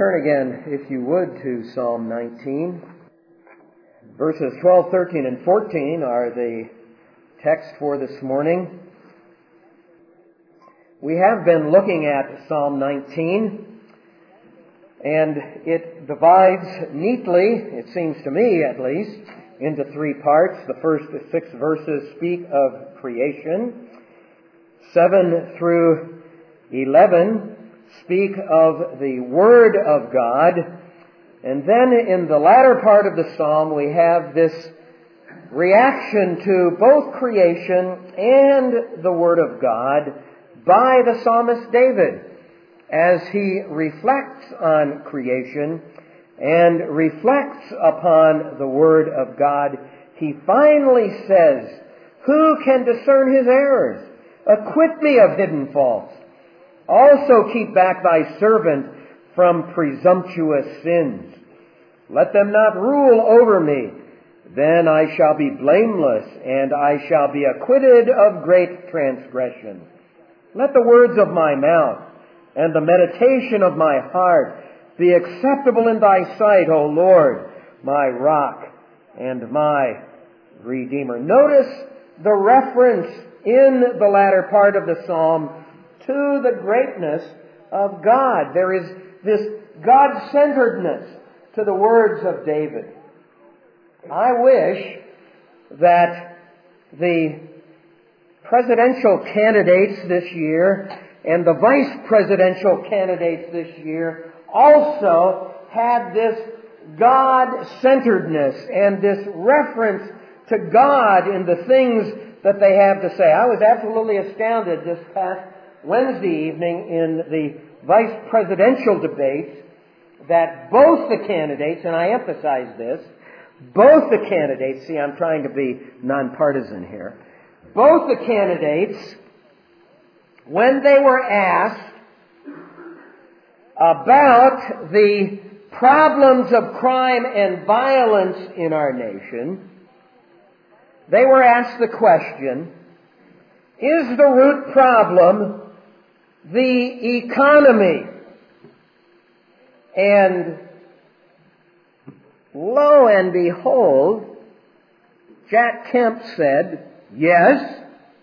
Turn again, if you would, to Psalm 19. Verses 12, 13, and 14 are the text for this morning. We have been looking at Psalm 19, and it divides neatly, it seems to me at least, into three parts. The first 6 verses speak of creation. 7 through 11 speak of the Word of God. And then in the latter part of the psalm we have this reaction to both creation and the Word of God by the psalmist David as he reflects on creation and reflects upon the Word of God. He finally says, "Who can discern his errors? Acquit me of hidden faults. Also keep back thy servant from presumptuous sins. Let them not rule over me. Then I shall be blameless, and I shall be acquitted of great transgression. Let the words of my mouth and the meditation of my heart be acceptable in thy sight, O Lord, my rock and my Redeemer." Notice the reference in the latter part of the psalm to the greatness of God. There is this God-centeredness to the words of David. I wish that the presidential candidates this year and the vice presidential candidates this year also had this God-centeredness and this reference to God in the things that they have to say. I was absolutely astounded this past Wednesday evening in the vice presidential debates that both the candidates, and I emphasize this, both the candidates, see, I'm trying to be nonpartisan here, both the candidates, when they were asked about the problems of crime and violence in our nation, they were asked the question, is the root problem the economy? And lo and behold, Jack Kemp said, yes.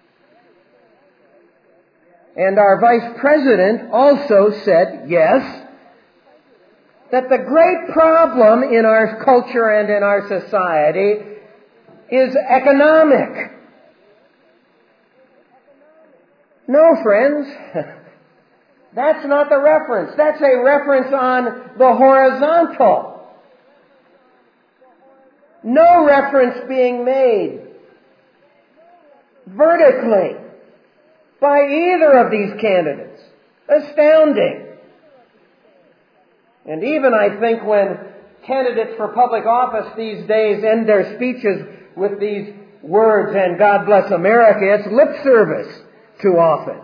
And our vice president also said, yes, that the great problem in our culture and in our society is economic. No, friends. That's not the reference. That's a reference on the horizontal. No reference being made vertically by either of these candidates. Astounding. And even I think when candidates for public office these days end their speeches with these words, and God bless America, it's lip service too often.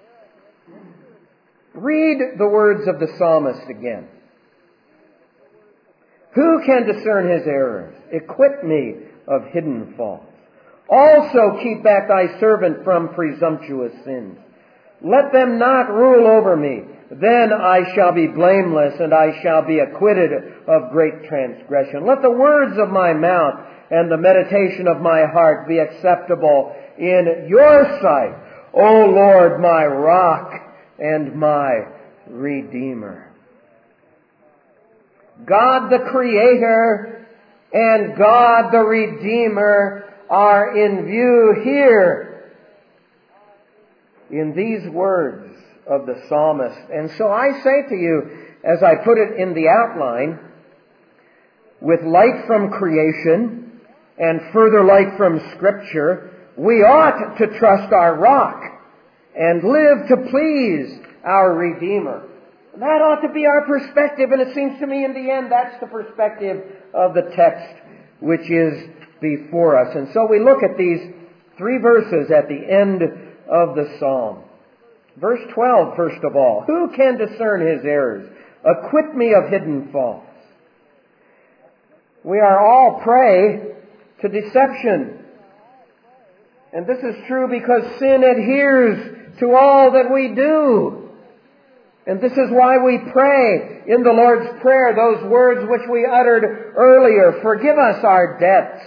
Read the words of the psalmist again. Who can discern his errors? Acquit me of hidden faults. Also keep back thy servant from presumptuous sins. Let them not rule over me. Then I shall be blameless, and I shall be acquitted of great transgression. Let the words of my mouth and the meditation of my heart be acceptable in your sight, O Lord, my rock and my Redeemer. God the Creator and God the Redeemer are in view here in these words of the psalmist. And so I say to you, as I put it in the outline, with light from creation and further light from Scripture, we ought to trust our rock and live to please our Redeemer. That ought to be our perspective, and it seems to me in the end that's the perspective of the text which is before us. And so we look at these 3 verses at the end of the psalm. Verse 12, first of all, who can discern his errors? Acquit me of hidden faults. We are all prey to deception. And this is true because sin adheres to all that we do. And this is why we pray in the Lord's Prayer those words which we uttered earlier. Forgive us our debts.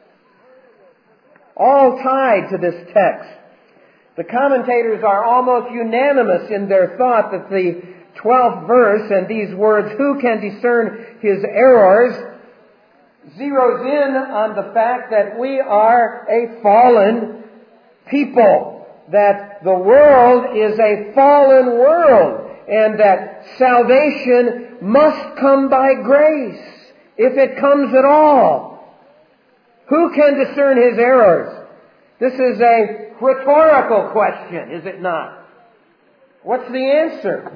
All tied to this text. The commentators are almost unanimous in their thought that the 12th verse and these words, who can discern his errors, zeroes in on the fact that we are a fallen people. That the world is a fallen world. And that salvation must come by grace, if it comes at all. Who can discern his errors? This is a rhetorical question, is it not? What's the answer?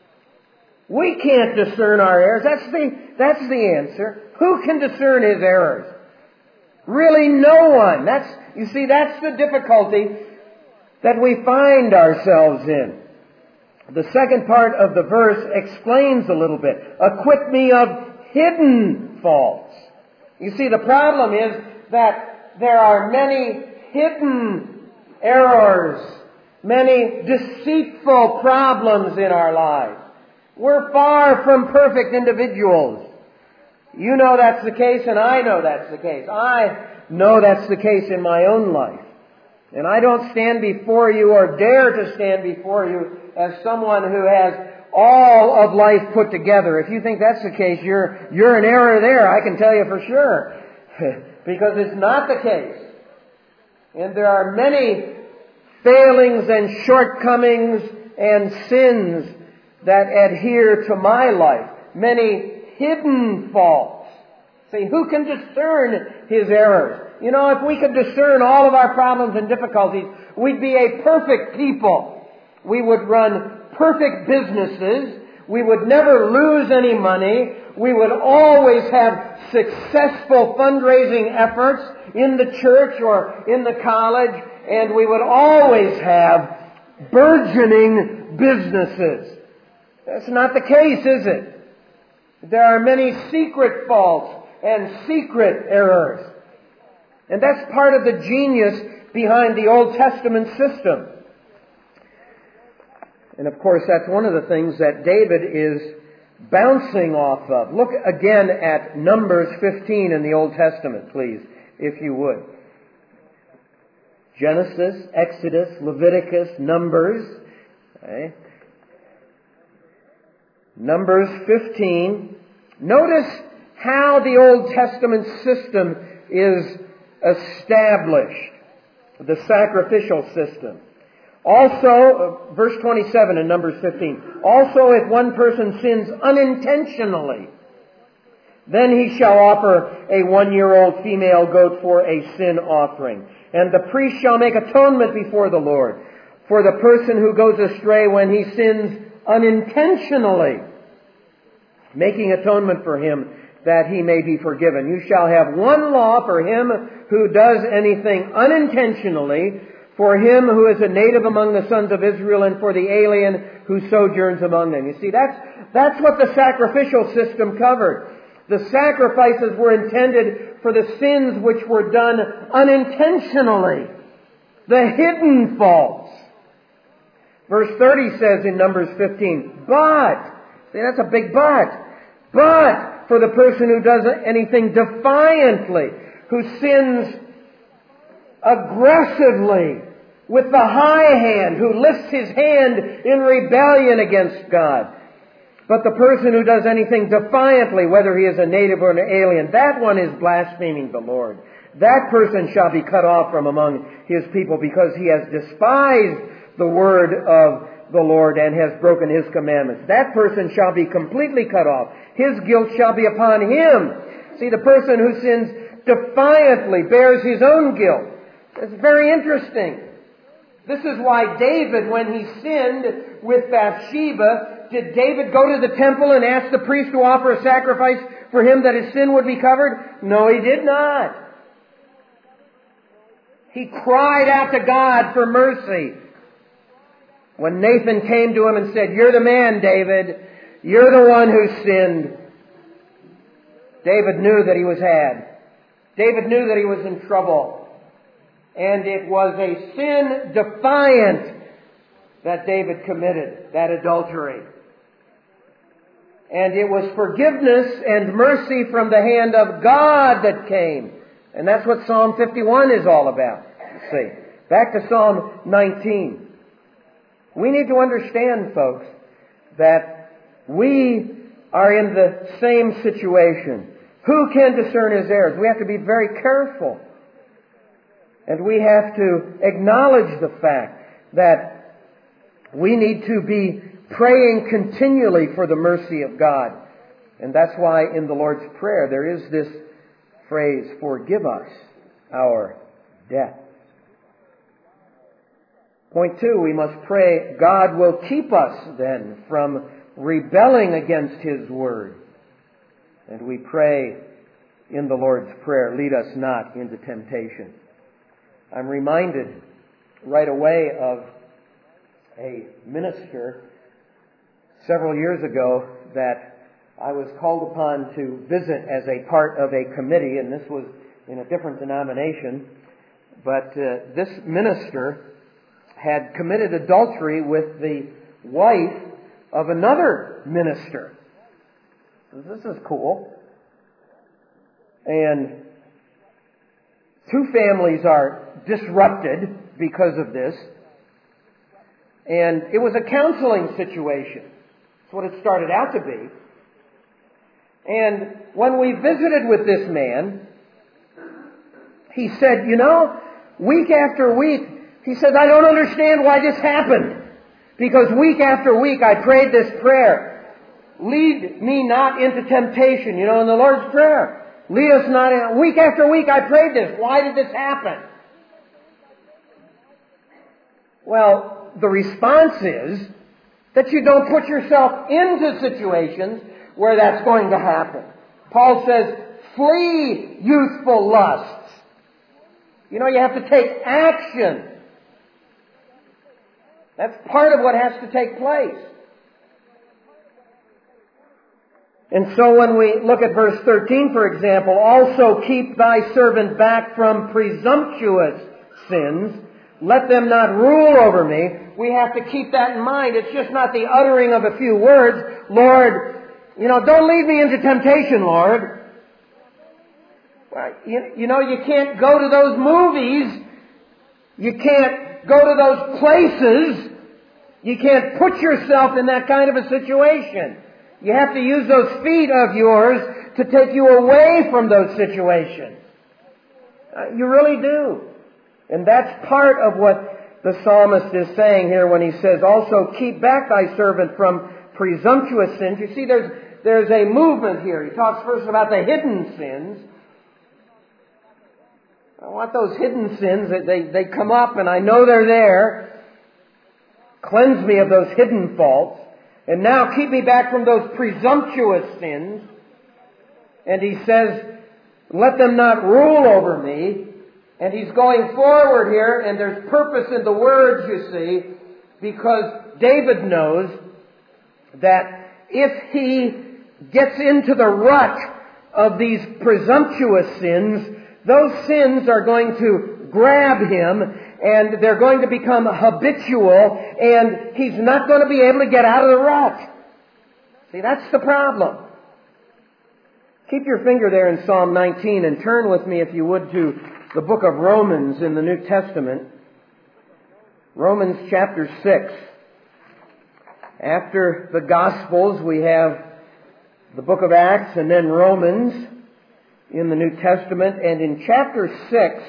We can't discern our errors. That's the answer. Who can discern his errors? Really no one. That's the difficulty that we find ourselves in. The second part of the verse explains a little bit. Acquit me of hidden faults. You see, the problem is that there are many hidden errors, many deceitful problems in our lives. We're far from perfect individuals. You know that's the case, and I know that's the case. I know that's the case in my own life. And I don't stand before you or dare to stand before you as someone who has all of life put together. If you think that's the case, you're in error there, I can tell you for sure. Because it's not the case. And there are many failings and shortcomings and sins that adhere to my life. Many hidden faults. See, who can discern his errors? You know, if we could discern all of our problems and difficulties, we'd be a perfect people. We would run perfect businesses. We would never lose any money. We would always have successful fundraising efforts in the church or in the college. And we would always have burgeoning businesses. That's not the case, is it? There are many secret faults and secret errors. And that's part of the genius behind the Old Testament system. And of course, that's one of the things that David is bouncing off of. Look again at Numbers 15 in the Old Testament, please, if you would. Genesis, Exodus, Leviticus, Numbers. Okay. Numbers 15. Notice how the Old Testament system is established. The sacrificial system. Also, verse 27 in Numbers 15. Also, if one person sins unintentionally, then he shall offer a 1-year-old female goat for a sin offering. And the priest shall make atonement before the Lord for the person who goes astray when he sins unintentionally, making atonement for him that he may be forgiven. You shall have one law for him who does anything unintentionally, for him who is a native among the sons of Israel, and for the alien who sojourns among them. You see, that's what the sacrificial system covered. The sacrifices were intended for the sins which were done unintentionally, the hidden faults. Verse 30 says in Numbers 15, but, see, that's a big but for the person who does anything defiantly, who sins aggressively with the high hand, who lifts his hand in rebellion against God. But the person who does anything defiantly, whether he is a native or an alien, that one is blaspheming the Lord. That person shall be cut off from among his people because he has despised the word of the Lord and has broken his commandments. That person shall be completely cut off. His guilt shall be upon him. See, the person who sins defiantly bears his own guilt. It's very interesting. This is why David, when he sinned with Bathsheba, did David go to the temple and ask the priest to offer a sacrifice for him that his sin would be covered? No, he did not. He cried out to God for mercy. When Nathan came to him and said, "You're the man, David. You're the one who sinned," David knew that he was had. David knew that he was in trouble. And it was a sin defiant that David committed, that adultery. And it was forgiveness and mercy from the hand of God that came. And that's what Psalm 51 is all about. See, back to Psalm 19. We need to understand, folks, that we are in the same situation. Who can discern his errors? We have to be very careful. And we have to acknowledge the fact that we need to be praying continually for the mercy of God. And that's why in the Lord's Prayer there is this phrase, forgive us our debt. Point 2, we must pray God will keep us then from rebelling against His Word. And we pray in the Lord's Prayer, lead us not into temptation. I'm reminded right away of a minister several years ago that I was called upon to visit as a part of a committee, and this was in a different denomination. But this minister had committed adultery with the wife of another minister. This is cool. And two families are disrupted because of this. And it was a counseling situation. That's what it started out to be. And when we visited with this man, he said, week after week, he said, I don't understand why this happened. Because week after week I prayed this prayer. Lead me not into temptation. In the Lord's Prayer. Lead us not in. Week after week I prayed this. Why did this happen? Well, the response is that you don't put yourself into situations where that's going to happen. Paul says, flee youthful lusts. You have to take action. That's part of what has to take place. And so when we look at verse 13, for example, also keep thy servant back from presumptuous sins. Let them not rule over me. We have to keep that in mind. It's just not the uttering of a few words. Lord, don't lead me into temptation, Lord. Well, you can't go to those movies. You can't go to those places. You can't put yourself in that kind of a situation. You have to use those feet of yours to take you away from those situations. You really do. And that's part of what the psalmist is saying here when he says, also keep back thy servant from presumptuous sins. You see, there's a movement here. He talks first about the hidden sins. I want those hidden sins. They come up and I know they're there. Cleanse me of those hidden faults. And now keep me back from those presumptuous sins. And he says, let them not rule over me. And he's going forward here, and there's purpose in the words, you see, because David knows that if he gets into the rut of these presumptuous sins, those sins are going to grab him, and they're going to become habitual, and he's not going to be able to get out of the rut. See, that's the problem. Keep your finger there in Psalm 19 and turn with me, if you would, to the book of Romans in the New Testament. Romans chapter 6. After the Gospels, we have the book of Acts and then Romans in the New Testament. And in chapter 6,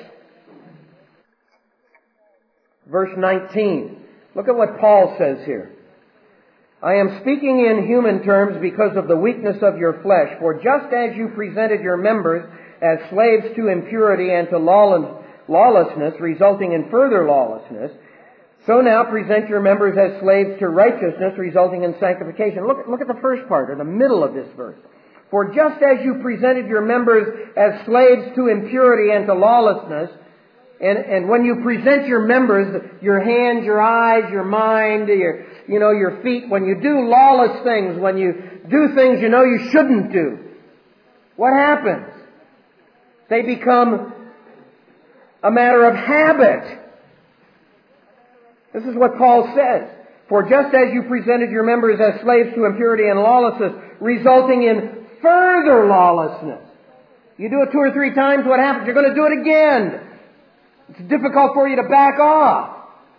verse 19, look at what Paul says here. I am speaking in human terms because of the weakness of your flesh. For just as you presented your members as slaves to impurity and to lawlessness, resulting in further lawlessness, so now present your members as slaves to righteousness, resulting in sanctification. Look at the first part, or the middle of this verse. For just as you presented your members as slaves to impurity and to lawlessness, and when you present your members, your hands, your eyes, your mind, your feet, when you do lawless things, when you do things you shouldn't do, what happens? They become a matter of habit. This is what Paul says. For just as you presented your members as slaves to impurity and lawlessness, resulting in further lawlessness. You do it 2 or 3 times, what happens? You're going to do it again. It's difficult for you to back off.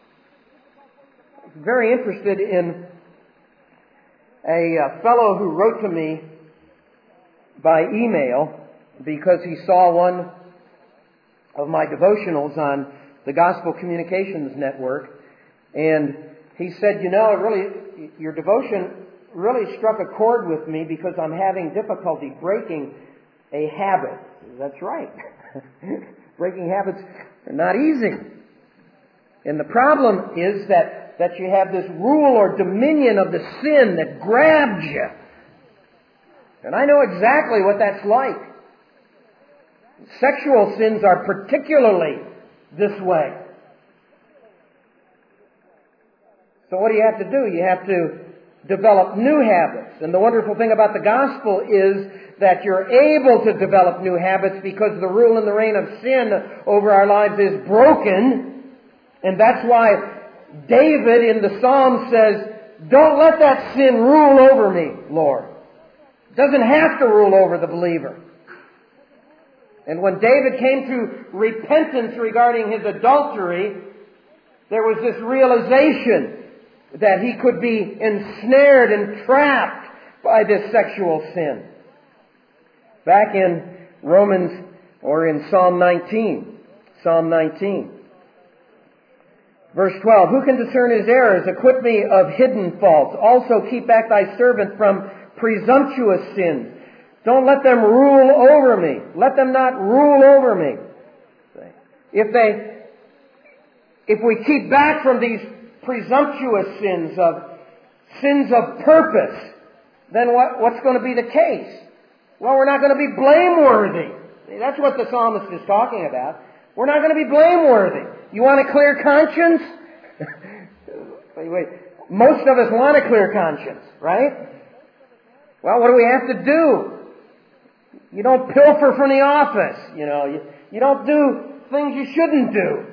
I'm very interested in a fellow who wrote to me by email because he saw one of my devotionals on the Gospel Communications Network, and he said, your devotion really struck a chord with me because I'm having difficulty breaking a habit. That's right. Breaking habits are not easy. And the problem is that you have this rule or dominion of the sin that grabs you. And I know exactly what that's like. Sexual sins are particularly this way. So what do you have to do? You have to develop new habits. And the wonderful thing about the gospel is that you're able to develop new habits because the rule and the reign of sin over our lives is broken. And that's why David in the Psalm says, don't let that sin rule over me, Lord. It doesn't have to rule over the believer. And when David came to repentance regarding his adultery, there was this realization that he could be ensnared and trapped by this sexual sin. Back in Romans, or in Psalm 19. Verse 12, who can discern his errors? Acquit me of hidden faults. Also keep back thy servant from presumptuous sins. Don't let them rule over me. Let them not rule over me. If we keep back from these presumptuous sins of purpose, then what's going to be the case? Well, we're not going to be blameworthy. That's what the psalmist is talking about. We're not going to be blameworthy. You want a clear conscience? Wait. Most of us want a clear conscience, right? Well, what do we have to do? You don't pilfer from the office, You don't do things you shouldn't do.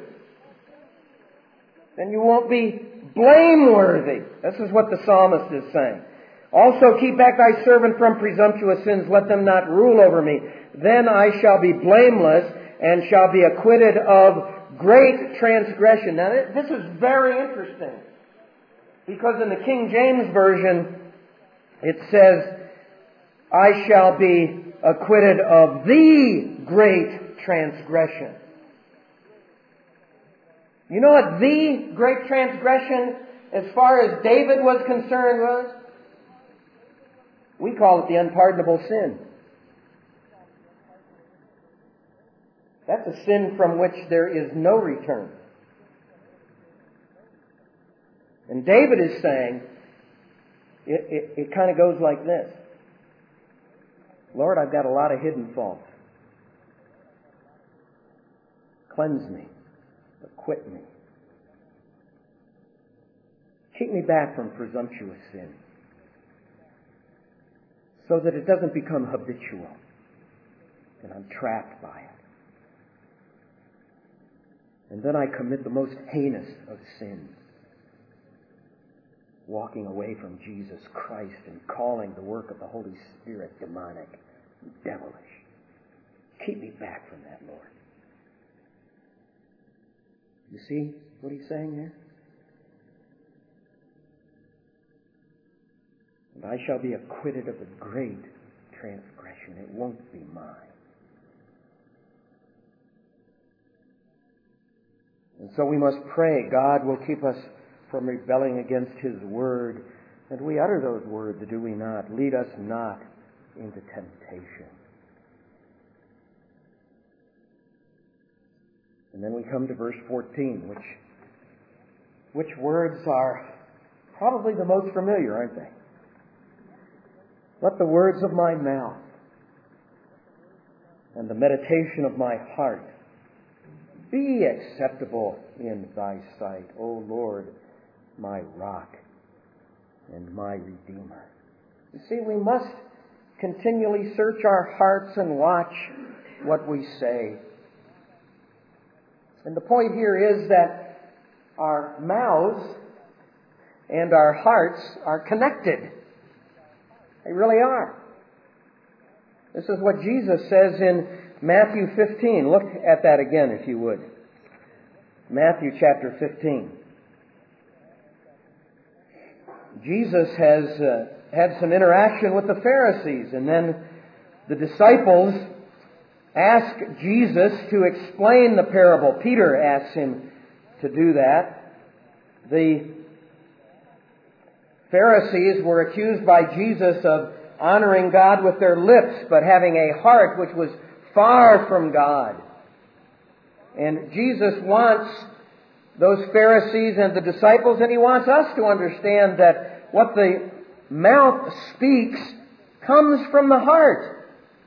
Then you won't be blameworthy. This is what the psalmist is saying. Also keep back thy servant from presumptuous sins. Let them not rule over me. Then I shall be blameless and shall be acquitted of great transgression. Now this is very interesting. Because in the King James Version, it says, I shall be acquitted of the great transgression. You know what the great transgression, as far as David was concerned, was? We call it the unpardonable sin. That's a sin from which there is no return. And David is saying, it kind of goes like this. Lord, I've got a lot of hidden faults. Cleanse me. Acquit me. Keep me back from presumptuous sin so that it doesn't become habitual and I'm trapped by it. And then I commit the most heinous of sins, walking away from Jesus Christ and calling the work of the Holy Spirit demonic and devilish. Keep me back from that, Lord. You see what he's saying here? And I shall be acquitted of the great transgression. It won't be mine. And so we must pray God will keep us from rebelling against His Word. And we utter those words, do we not? Lead us not into temptation. And then we come to verse 14, which words are probably the most familiar, aren't they? Let the words of my mouth and the meditation of my heart be acceptable in thy sight, O Lord, my rock and my redeemer. You see, we must continually search our hearts and watch what we say. And the point here is that our mouths and our hearts are connected. They really are. This is what Jesus says in Matthew 15. Look at that again, if you would. Matthew chapter 15. Jesus has had some interaction with the Pharisees, and then the disciples ask Jesus to explain the parable. Peter asks him to do that. The Pharisees were accused by Jesus of honoring God with their lips, but having a heart which was far from God. And Jesus wants those Pharisees and the disciples, and He wants us to understand that what the mouth speaks comes from the heart.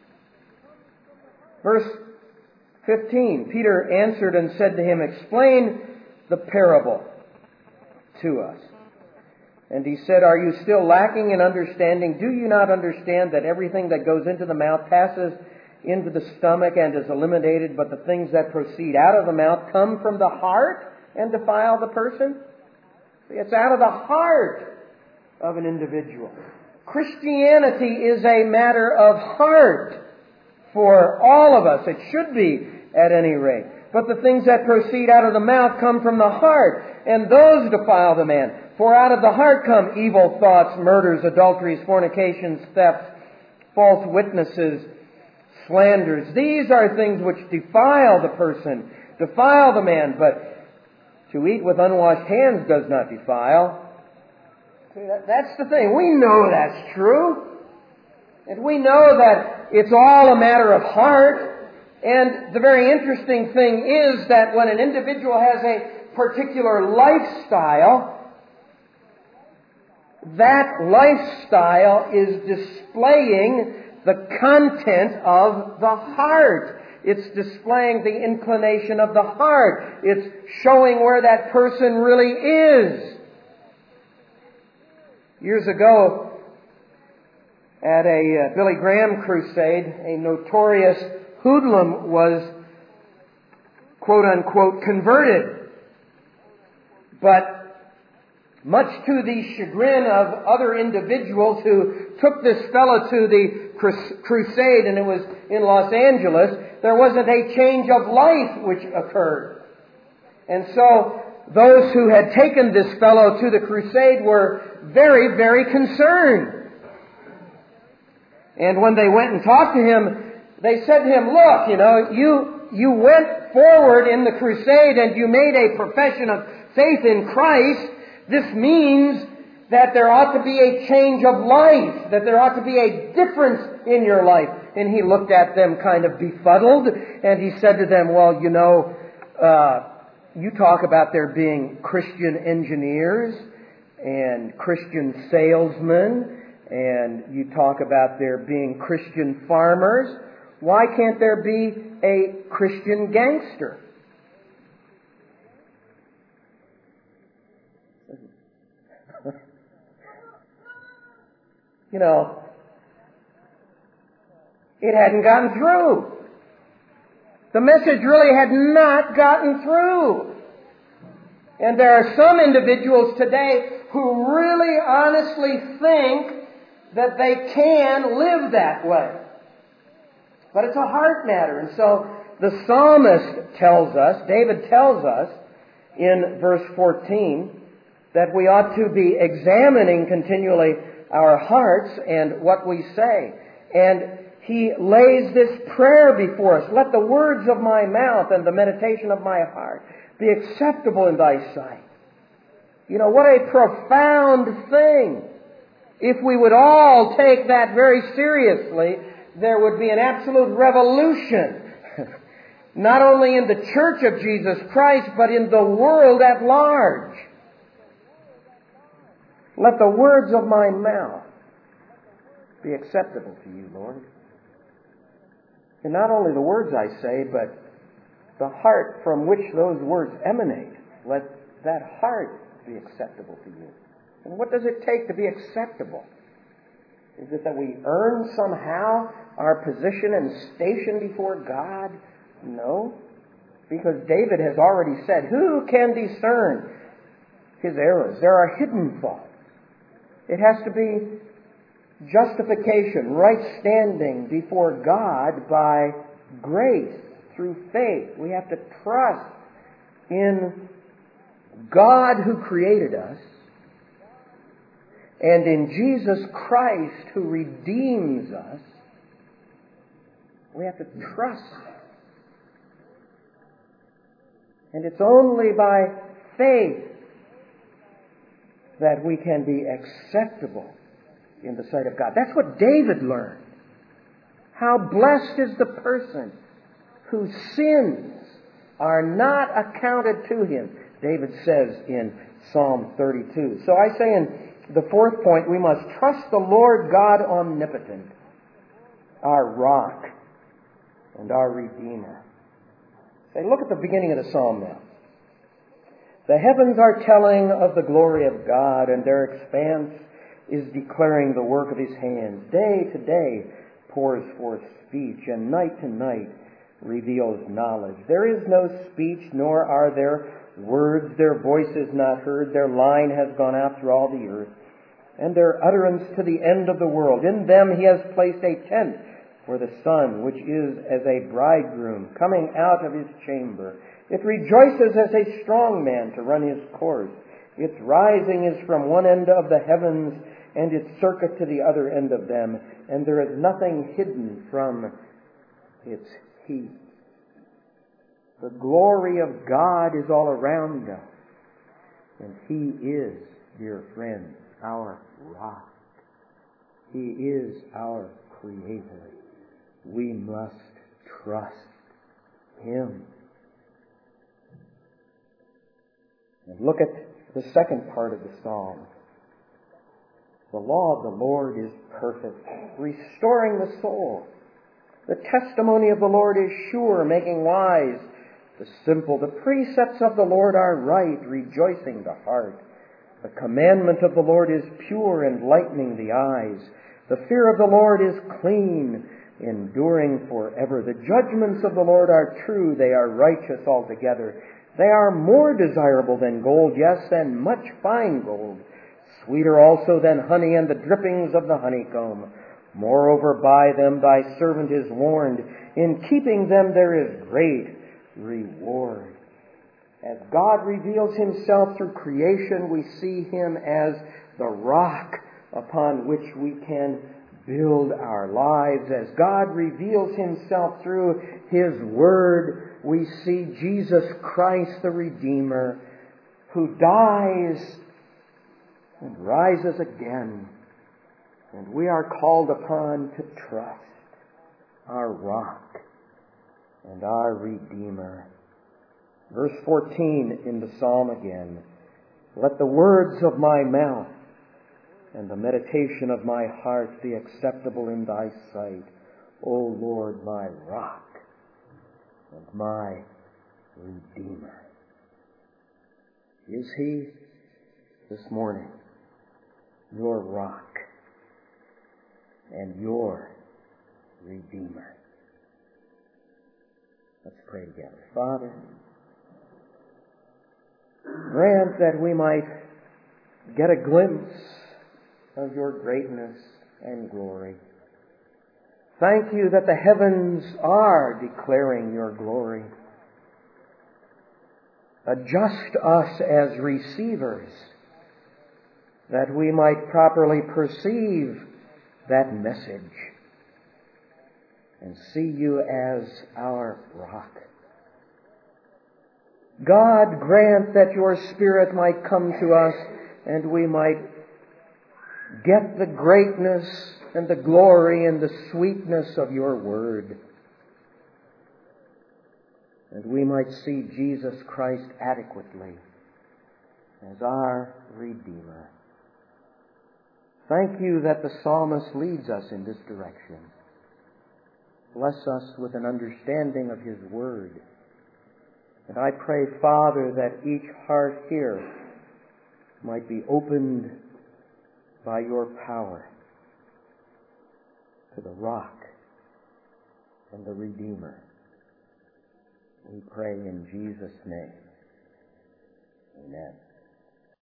Verse 15, Peter answered and said to him, "Explain the parable to us." And he said, "Are you still lacking in understanding? Do you not understand that everything that goes into the mouth passes into the stomach and is eliminated, but the things that proceed out of the mouth come from the heart and defile the person?" See, it's out of the heart of an individual. Christianity is a matter of heart for all of us. It should be, at any rate. But the things that proceed out of the mouth come from the heart, and those defile the man. For out of the heart come evil thoughts, murders, adulteries, fornications, thefts, false witnesses, slanders. These are things which defile the person, defile the man. But to eat with unwashed hands does not defile. See, that's the thing. We know that's true. And we know that it's all a matter of heart. And the very interesting thing is that when an individual has a particular lifestyle, that lifestyle is displaying the content of the heart. It's displaying the inclination of the heart. It's showing where that person really is. Years ago, at a Billy Graham crusade, a notorious hoodlum was, quote-unquote, converted. But much to the chagrin of other individuals who took this fellow to the crusade, and it was in Los Angeles, there wasn't a change of life which occurred. And so those who had taken this fellow to the crusade were very, very concerned. And when they went and talked to him, they said to him, "Look, you went forward in the crusade and you made a profession of faith in Christ. This means that there ought to be a change of life, that there ought to be a difference in your life." And he looked at them kind of befuddled, and he said to them, "Well, you talk about there being Christian engineers and Christian salesmen, and you talk about there being Christian farmers. Why can't there be a Christian gangster?" It hadn't gotten through. The message really had not gotten through. And there are some individuals today who really honestly think that they can live that way. But it's a heart matter. And so the psalmist tells us, David tells us in verse 14, that we ought to be examining continually our hearts and what we say. And he lays this prayer before us. "Let the words of my mouth and the meditation of my heart be acceptable in thy sight." What a profound thing. If we would all take that very seriously, there would be an absolute revolution. Not only in the Church of Jesus Christ, but in the world at large. "Let the words of my mouth be acceptable to you, Lord." And not only the words I say, but the heart from which those words emanate. Let that heart be acceptable to you. And what does it take to be acceptable? Is it that we earn somehow our position and station before God? No. Because David has already said, "Who can discern his errors. There are hidden faults. It has to be justification, right standing before God by grace through faith. We have to trust in God who created us and in Jesus Christ who redeems us. We have to trust. And it's only by faith that we can be acceptable in the sight of God. That's what David learned. How blessed is the person whose sins are not accounted to him, David says in Psalm 32. So I say in the fourth point, we must trust the Lord God omnipotent, our rock and our Redeemer. Say, look at the beginning of the psalm now. The heavens are telling of the glory of God, and their expanse is declaring the work of his hands. Day to day pours forth speech, and night to night reveals knowledge. There is no speech, nor are there words. Their voice is not heard. Their line has gone out through all the earth, and their utterance to the end of the world. In them he has placed a tent for the sun, which is as a bridegroom coming out of his chamber. It rejoices as a strong man to run his course. Its rising is from one end of the heavens, and its circuit to the other end of them, and there is nothing hidden from its heat. The glory of God is all around us, and he is, dear friends, our rock. He is our Creator. We must trust him. And look at the second part of the psalm. The law of the Lord is perfect, restoring the soul. The testimony of the Lord is sure, making wise the simple. The precepts of the Lord are right, rejoicing the heart. The commandment of the Lord is pure, enlightening the eyes. The fear of the Lord is clean, enduring forever. The judgments of the Lord are true, they are righteous altogether. They are more desirable than gold, yes, than much fine gold. Sweeter also than honey and the drippings of the honeycomb. Moreover, by them thy servant is warned. In keeping them there is great reward. As God reveals himself through creation, we see him as the rock upon which we can build our lives. As God reveals himself through his word, we see Jesus Christ the Redeemer, who dies and rises again. And we are called upon to trust our rock and our Redeemer. Verse 14 in the psalm again. Let the words of my mouth and the meditation of my heart be acceptable in thy sight, O Lord, my rock and my Redeemer. Is he this morning your rock and your Redeemer? Let's pray together. Father, grant that we might get a glimpse of your greatness and glory. Thank you that the heavens are declaring your glory. Adjust us as receivers, that we might properly perceive that message and see you as our rock. God, grant that your Spirit might come to us and we might get the greatness and the glory and the sweetness of your word. And we might see Jesus Christ adequately as our Redeemer. Thank you that the psalmist leads us in this direction. Bless us with an understanding of his word. And I pray, Father, that each heart here might be opened by your power to the rock and the Redeemer. We pray in Jesus' name. Amen.